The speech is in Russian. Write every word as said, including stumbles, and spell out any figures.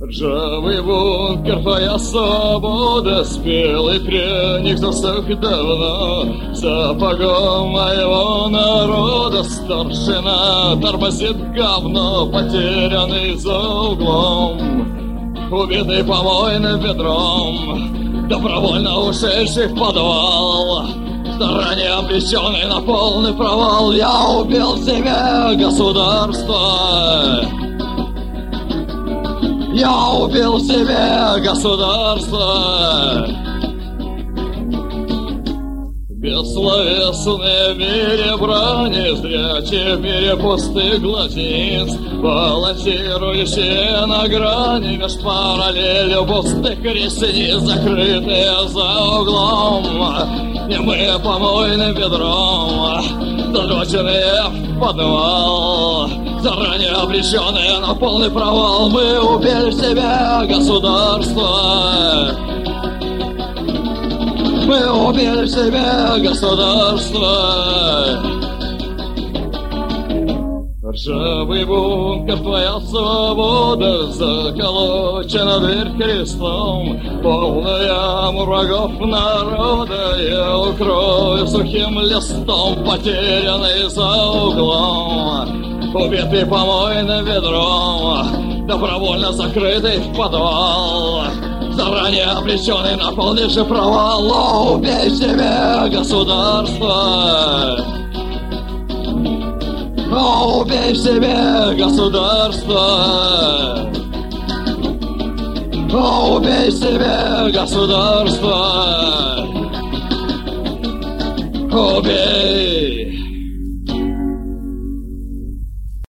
Ржавый бункер, твоя свобода, спелый пряник засох давно. Сапогом моего народа старшина тормозит говно, потерянный за углом, убитый помойным ведром, добровольно ушедший в подвал, заранее обреченный на полный провал. Я убил себе государство, я убил себе государство. Бессловесные в мире брани, зрячие в мире пустых глазниц, балансирующие на грани меж параллелью пустых ресниц, закрытые за углом, немые помойным ведром, задроченные в подвал, заранее обреченные на полный провал. Мы убили себе государство, мы убили себе государство. Ржавый бункер, твоя свобода, заколочена дверь крестом, полная врагов народа, я укрою сухим листом, потерянный за углом, убитый помойным ведром, добровольно закрытый в подвал, заранее обреченный на полнейший провал. О, убей себе государство, о, убей себе государство, о, убей себе государство, убей.